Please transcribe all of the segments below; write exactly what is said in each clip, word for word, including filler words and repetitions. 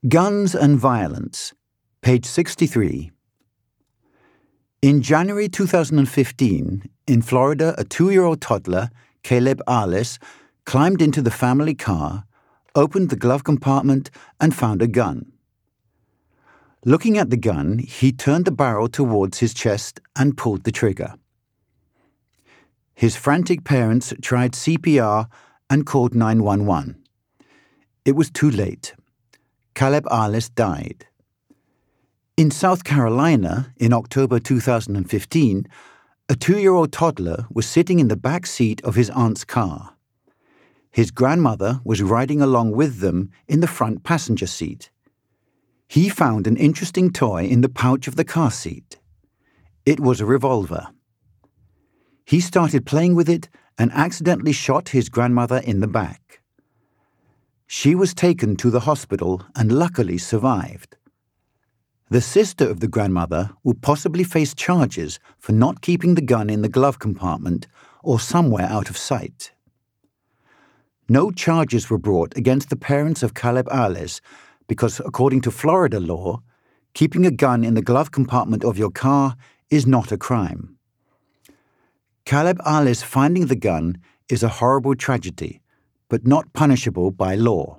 Guns and Violence, page sixty-three. In January two thousand fifteen, in Florida, a two-year-old toddler, Caleb Arlis, climbed into the family car, opened the glove compartment, and found a gun. Looking at the gun, he turned the barrel towards his chest and pulled the trigger. His frantic parents tried C P R and called nine one one. It was too late. Caleb Arlis died. In South Carolina, in October two thousand fifteen, a two-year-old toddler was sitting in the back seat of his aunt's car. His grandmother was riding along with them in the front passenger seat. He found an interesting toy in the pouch of the car seat. It was a revolver. He started playing with it and accidentally shot his grandmother in the back. She was taken to the hospital and luckily survived. The sister of the grandmother will possibly face charges for not keeping the gun in the glove compartment or somewhere out of sight. No charges were brought against the parents of Caleb Arlis because, according to Florida law, keeping a gun in the glove compartment of your car is not a crime. Caleb Arlis finding the gun is a horrible tragedy, but not punishable by law.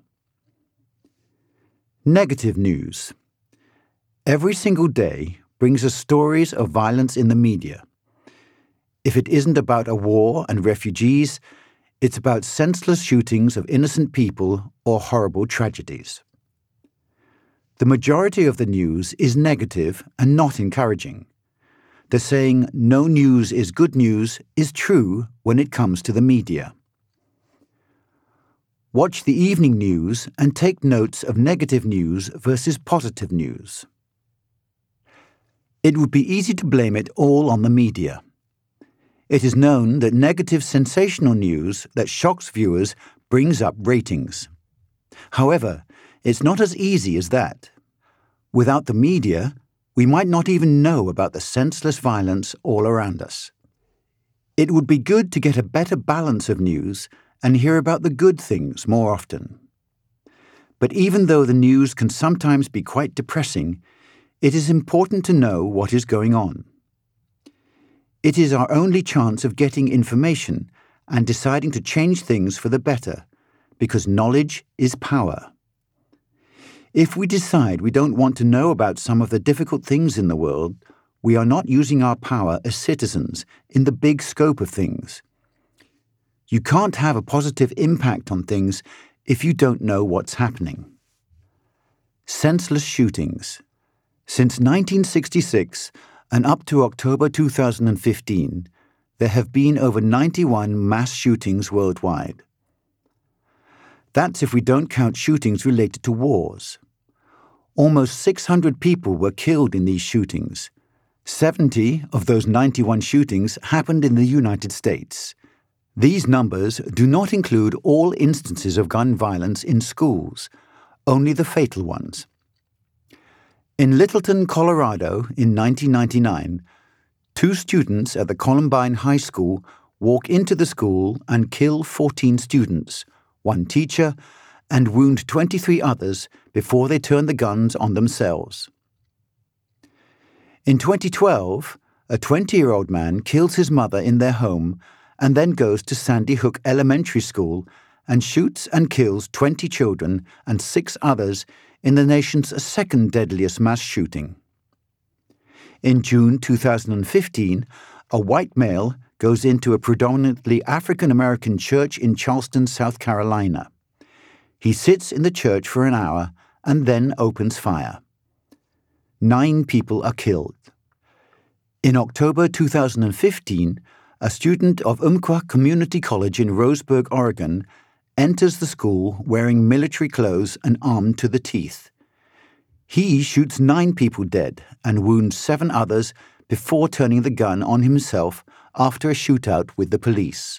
Negative news. Every single day brings us stories of violence in the media. If it isn't about a war and refugees, it's about senseless shootings of innocent people or horrible tragedies. The majority of the news is negative and not encouraging. The saying, "no news is good news," is true when it comes to the media. Watch the evening news and take notes of negative news versus positive news. It would be easy to blame it all on the media. It is known that negative sensational news that shocks viewers brings up ratings. However, it's not as easy as that. Without the media, we might not even know about the senseless violence all around us. It would be good to get a better balance of news and hear about the good things more often. But even though the news can sometimes be quite depressing, it is important to know what is going on. It is our only chance of getting information and deciding to change things for the better, because knowledge is power. If we decide we don't want to know about some of the difficult things in the world, we are not using our power as citizens in the big scope of things. You can't have a positive impact on things if you don't know what's happening. Senseless shootings. Since nineteen sixty-six and up to October two thousand fifteen, there have been over ninety-one mass shootings worldwide. That's if we don't count shootings related to wars. Almost six hundred people were killed in these shootings. seventy of those ninety-one shootings happened in the United States. These numbers do not include all instances of gun violence in schools, only the fatal ones. In Littleton, Colorado, in nineteen ninety-nine, two students at the Columbine High School walk into the school and kill fourteen students, one teacher, and wound twenty-three others before they turn the guns on themselves. In twenty twelve, a twenty-year-old man kills his mother in their home and then goes to Sandy Hook Elementary School and shoots and kills twenty children and six others in the nation's second deadliest mass shooting. In June two thousand fifteen, a white male goes into a predominantly African-American church in Charleston, South Carolina. He sits in the church for an hour and then opens fire. Nine people are killed. In October two thousand fifteen, a student of Umpqua Community College in Roseburg, Oregon, enters the school wearing military clothes and armed to the teeth. He shoots nine people dead and wounds seven others before turning the gun on himself after a shootout with the police.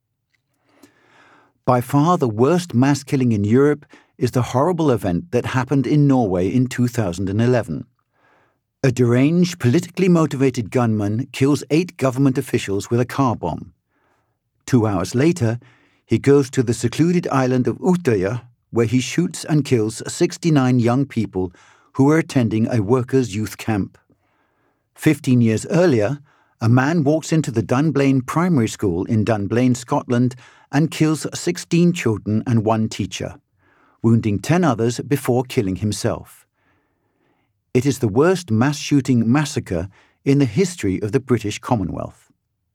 By far the worst mass killing in Europe is the horrible event that happened in Norway in two thousand eleven. A deranged, politically motivated gunman kills eight government officials with a car bomb. Two hours later, he goes to the secluded island of Utøya, where he shoots and kills sixty-nine young people who were attending a workers' youth camp. Fifteen years earlier, a man walks into the Dunblane Primary School in Dunblane, Scotland, and kills sixteen children and one teacher, wounding ten others before killing himself. It is the worst mass shooting massacre in the history of the British Commonwealth.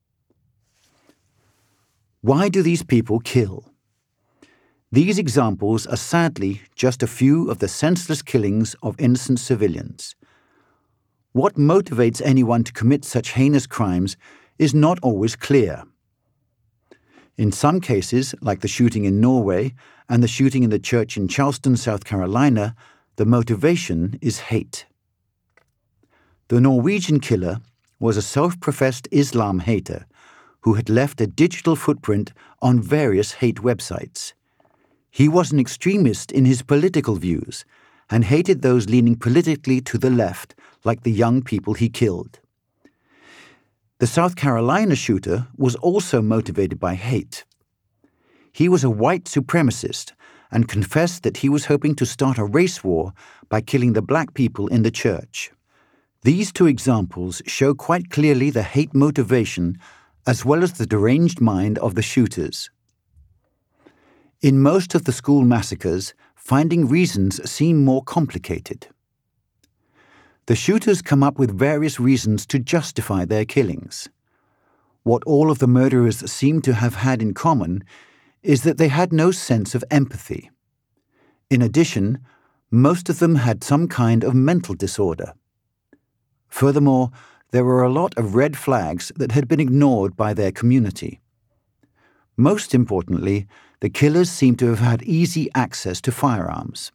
Why do these people kill? These examples are sadly just a few of the senseless killings of innocent civilians. What motivates anyone to commit such heinous crimes is not always clear. In some cases, like the shooting in Norway and the shooting in the church in Charleston, South Carolina, the motivation is hate. The Norwegian killer was a self-professed Islam hater who had left a digital footprint on various hate websites. He was an extremist in his political views and hated those leaning politically to the left, like the young people he killed. The South Carolina shooter was also motivated by hate. He was a white supremacist and confessed that he was hoping to start a race war by killing the black people in the church. These two examples show quite clearly the hate motivation as well as the deranged mind of the shooters. In most of the school massacres, finding reasons seem more complicated. The shooters come up with various reasons to justify their killings. What all of the murderers seem to have had in common is that they had no sense of empathy. In addition, most of them had some kind of mental disorder. Furthermore, there were a lot of red flags that had been ignored by their community. Most importantly, the killers seem to have had easy access to firearms.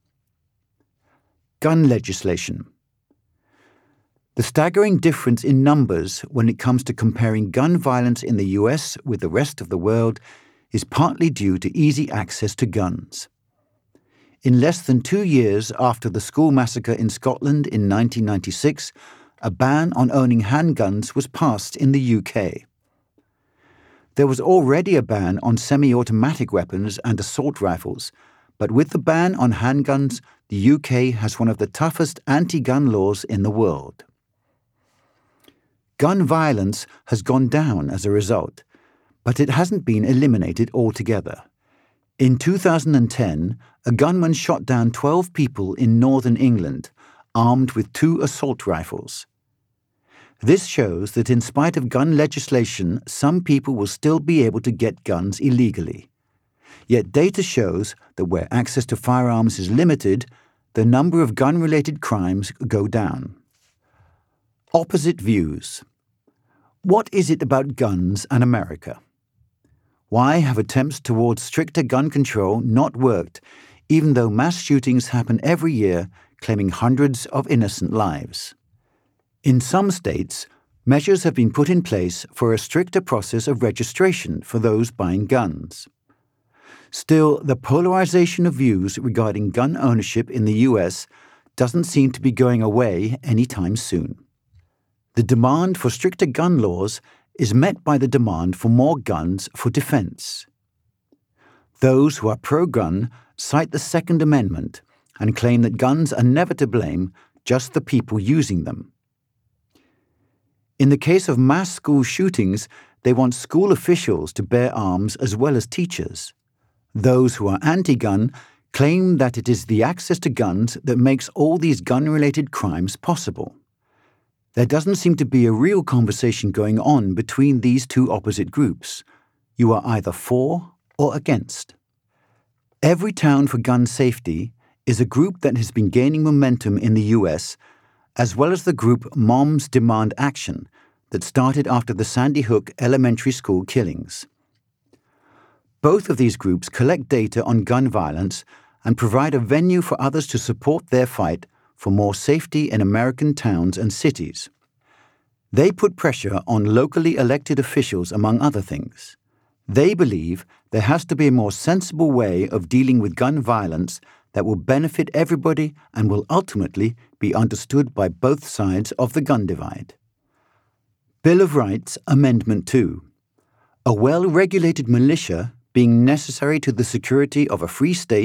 Gun legislation. The staggering difference in numbers when it comes to comparing gun violence in the U S with the rest of the world is partly due to easy access to guns. In less than two years after the school massacre in Scotland in nineteen ninety-six, a ban on owning handguns was passed in the U K. There was already a ban on semi-automatic weapons and assault rifles, but with the ban on handguns, the U K has one of the toughest anti-gun laws in the world. Gun violence has gone down as a result, but it hasn't been eliminated altogether. In two thousand ten, a gunman shot down twelve people in northern England, armed with two assault rifles. This shows that in spite of gun legislation, some people will still be able to get guns illegally. Yet data shows that where access to firearms is limited, the number of gun-related crimes go down. Opposite views. What is it about guns and America? Why have attempts towards stricter gun control not worked, even though mass shootings happen every year, claiming hundreds of innocent lives? In some states, measures have been put in place for a stricter process of registration for those buying guns. Still, the polarization of views regarding gun ownership in the U S doesn't seem to be going away anytime soon. The demand for stricter gun laws is met by the demand for more guns for defense. Those who are pro-gun cite the Second Amendment and claim that guns are never to blame, just the people using them. In the case of mass school shootings, they want school officials to bear arms as well as teachers. Those who are anti-gun claim that it is the access to guns that makes all these gun-related crimes possible. There doesn't seem to be a real conversation going on between these two opposite groups. You are either for or against. Every Town for Gun Safety is a group that has been gaining momentum in the U S, as well as the group Moms Demand Action that started after the Sandy Hook elementary school killings. Both of these groups collect data on gun violence and provide a venue for others to support their fight for more safety in American towns and cities. They put pressure on locally elected officials, among other things. They believe there has to be a more sensible way of dealing with gun violence that will benefit everybody and will ultimately be understood by both sides of the gun divide. Bill of Rights Amendment two. A well-regulated militia being necessary to the security of a free state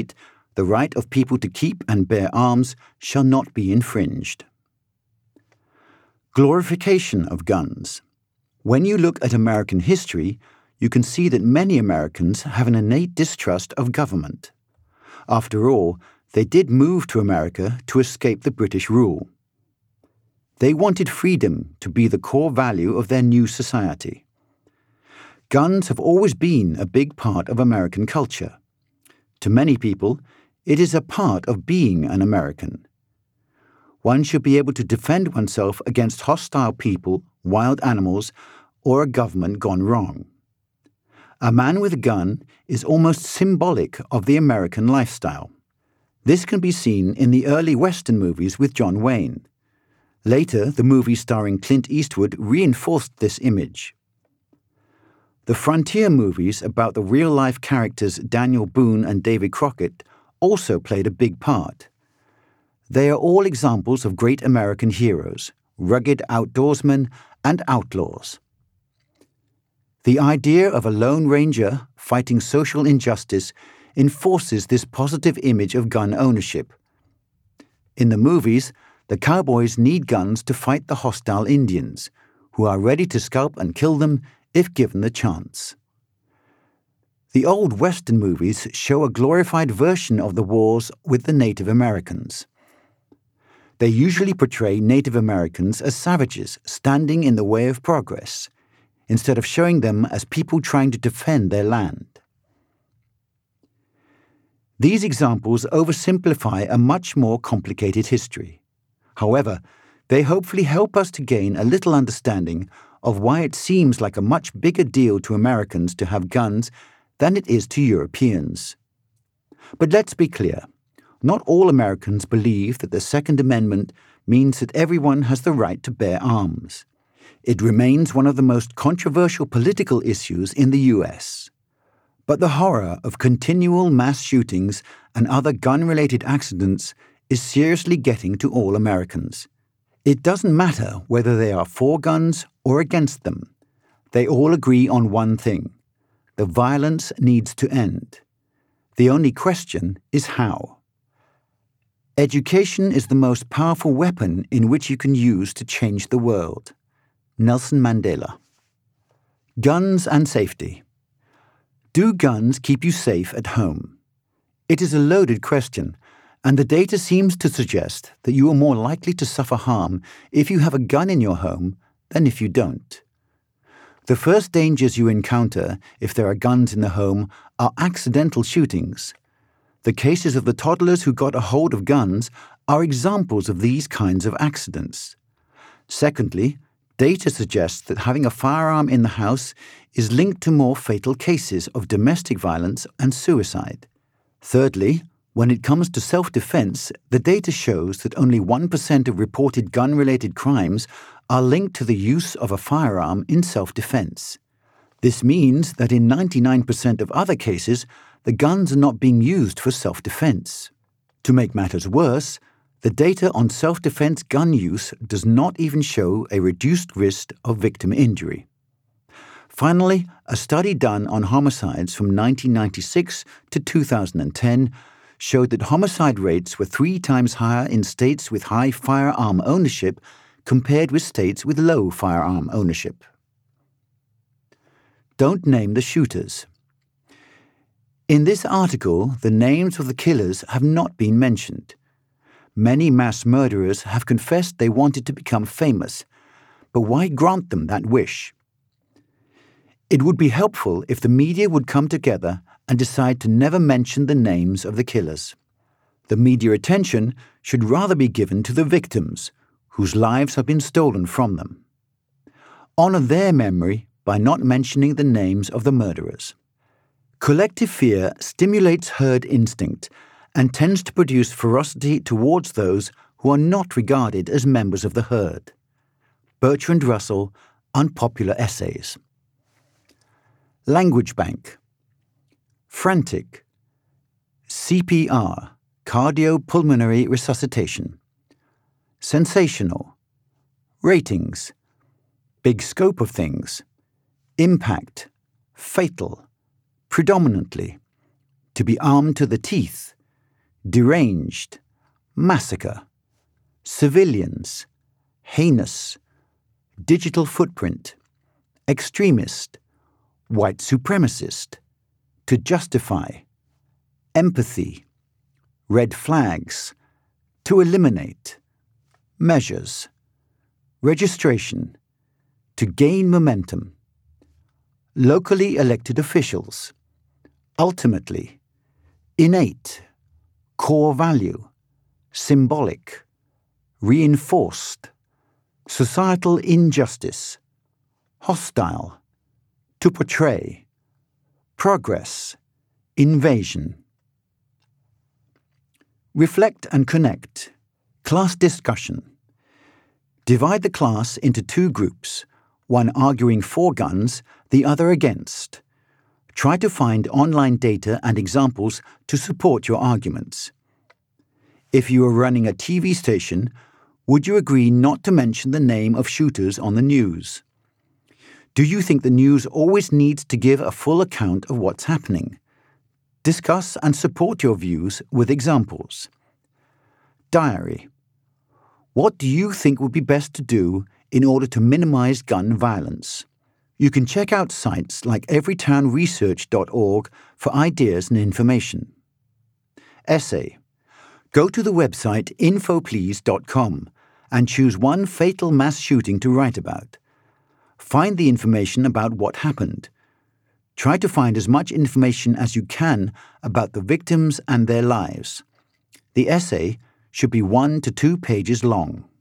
the right of people to keep and bear arms shall not be infringed. Glorification of guns. When you look at American history, you can see that many Americans have an innate distrust of government. After all, they did move to America to escape the British rule. They wanted freedom to be the core value of their new society. Guns have always been a big part of American culture. To many people, it is a part of being an American. One should be able to defend oneself against hostile people, wild animals, or a government gone wrong. A man with a gun is almost symbolic of the American lifestyle. This can be seen in the early Western movies with John Wayne. Later, the movies starring Clint Eastwood reinforced this image. The frontier movies about the real-life characters Daniel Boone and David Crockett also played a big part. They are all examples of great American heroes, rugged outdoorsmen, and outlaws. The idea of a lone ranger fighting social injustice enforces this positive image of gun ownership. In the movies, the cowboys need guns to fight the hostile Indians, who are ready to scalp and kill them if given the chance. The old Western movies show a glorified version of the wars with the Native Americans. They usually portray Native Americans as savages standing in the way of progress, instead of showing them as people trying to defend their land. These examples oversimplify a much more complicated history. However, they hopefully help us to gain a little understanding of why it seems like a much bigger deal to Americans to have guns than it is to Europeans. But let's be clear, not all Americans believe that the Second Amendment means that everyone has the right to bear arms. It remains one of the most controversial political issues in the U S. But the horror of continual mass shootings and other gun-related accidents is seriously getting to all Americans. It doesn't matter whether they are for guns or against them. They all agree on one thing: the violence needs to end. The only question is how. Education is the most powerful weapon in which you can use to change the world. Nelson Mandela. Guns and safety. Do guns keep you safe at home? It is a loaded question, and the data seems to suggest that you are more likely to suffer harm if you have a gun in your home than if you don't. The first dangers you encounter if there are guns in the home are accidental shootings. The cases of the toddlers who got a hold of guns are examples of these kinds of accidents. Secondly, data suggests that having a firearm in the house is linked to more fatal cases of domestic violence and suicide. Thirdly, when it comes to self-defense, the data shows that only one percent of reported gun-related crimes are linked to the use of a firearm in self-defense. This means that in ninety-nine percent of other cases, the guns are not being used for self-defense. To make matters worse, the data on self-defense gun use does not even show a reduced risk of victim injury. Finally, a study done on homicides from nineteen ninety-six to two thousand ten showed that homicide rates were three times higher in states with high firearm ownership compared with states with low firearm ownership. Don't name the shooters. In this article, the names of the killers have not been mentioned. Many mass murderers have confessed they wanted to become famous, but why grant them that wish? It would be helpful if the media would come together and decide to never mention the names of the killers. The media attention should rather be given to the victims, whose lives have been stolen from them. Honor their memory by not mentioning the names of the murderers. Collective fear stimulates herd instinct and tends to produce ferocity towards those who are not regarded as members of the herd. Bertrand Russell, Unpopular Essays. Language Bank. Frantic. C P R, cardiopulmonary resuscitation. Sensational. Ratings. Big scope of things. Impact. Fatal. Predominantly. To be armed to the teeth. deranged, massacre, civilians, heinous, digital footprint, extremist, white supremacist, to justify, empathy, red flags, to eliminate, measures, registration, to gain momentum, locally elected officials, ultimately, innate, core value, symbolic, reinforced, societal injustice, hostile, to portray, progress, invasion. Reflect and connect. Class discussion. Divide the class into two groups, one arguing for guns, the other against. Try to find online data and examples to support your arguments. If you are running a T V station, would you agree not to mention the name of shooters on the news? Do you think the news always needs to give a full account of what's happening? Discuss and support your views with examples. Diary. What do you think would be best to do in order to minimize gun violence? You can check out sites like every town research dot org for ideas and information. Essay. Go to the website info please dot com and choose one fatal mass shooting to write about. Find the information about what happened. Try to find as much information as you can about the victims and their lives. The essay should be one to two pages long.